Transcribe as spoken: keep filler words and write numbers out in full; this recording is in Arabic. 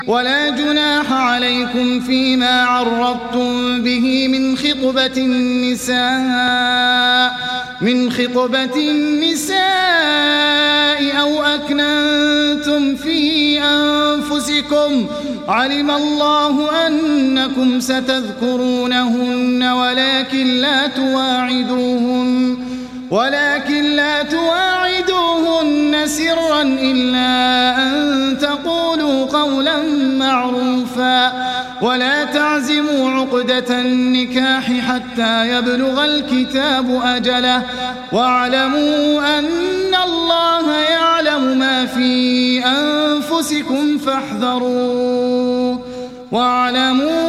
ولا جناح عليكم فيما عرضتم به من خطبة النساء من خطبة النساء أو أكننتم في أنفسكم علم الله أنكم ستذكرونهن ولكن لا تواعدوهن ولكن لا تواعدوهن سرا إلا أن تقولوا قولا معروفا ولا تعزموا عقدة النكاح حتى يبلغ الكتاب أجله واعلموا أن الله يعلم ما في أنفسكم فاحذروه واعلموا